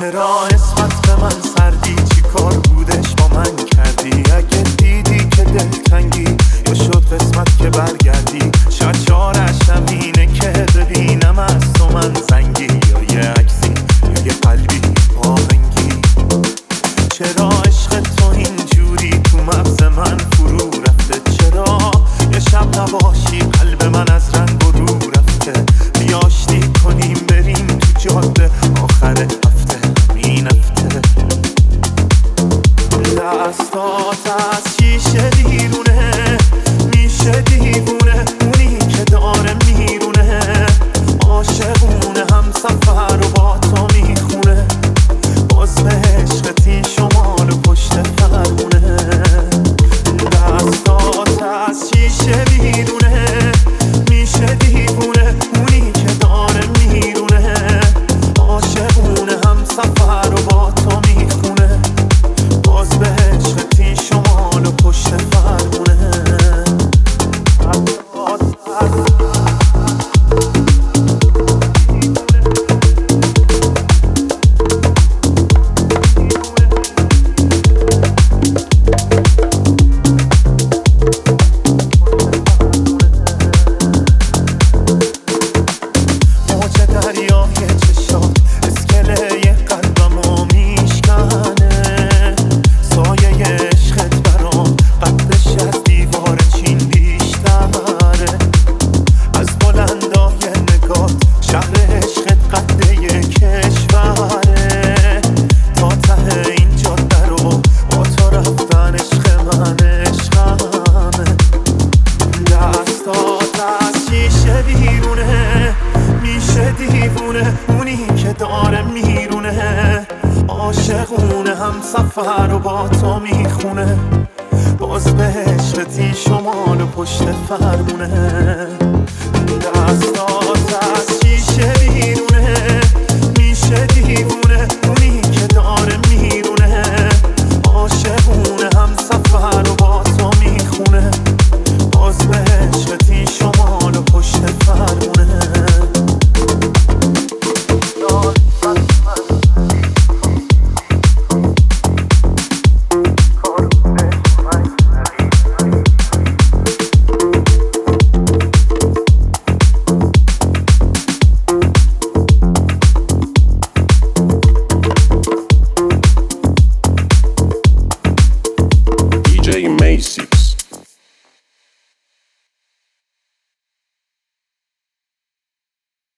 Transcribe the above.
چرا نسبت به من سردی؟ چی کار بودش با من کردی؟ اگه دیدی که دلتنگی یا شد قسمت که برگردی، شاید چارش اینه که ببینم از تو من زنگی، یا یه عکسی یا یه قلبی آهنگی. چرا عشق تو اینجوری تو مغز من فرو رفته؟ چرا یه شب نباشی قلب من از رنگ و رو رفته؟ بیا آشتی کنیم بریم تو جاده آخر هفته، همین هفته. دستات از شیشه بیرونه، میشه دیوونه اونی که داره میرونه، عاشقونه هم سفر و با تو میخونه، باز به عشقت این شمال و پشت فرمونه. دستات از شیشه بیرونه، میشه دیوونه اونی که داره میرونه، عاشقونه هم سفر و با تو میخونه، باز به عشقت این شمال و پشت فرمونه. دریای چشات اسکله قلبمو میشکنه، سایه عشقت برام قدش از دیوار چین بیشتره، از بلندای نگات شهر عشقت قده کشوره، تا ته این جاده رو با تو رفتن عشق من عشقمه. دستات از شیشه بیرونه، میشه دیوونه اونی که داره میرونه، عاشقونه هم سفر و با تو میخونه، باز به عشقت این شمال و پشت فرمونه. دستات از شیشه بیرونه، میشه دیوونه اونی که داره میرونه، عاشقونه هم سفر و با تو میخونه، باز به عشقت این شمال و پشت فرمونه. DJ Macy.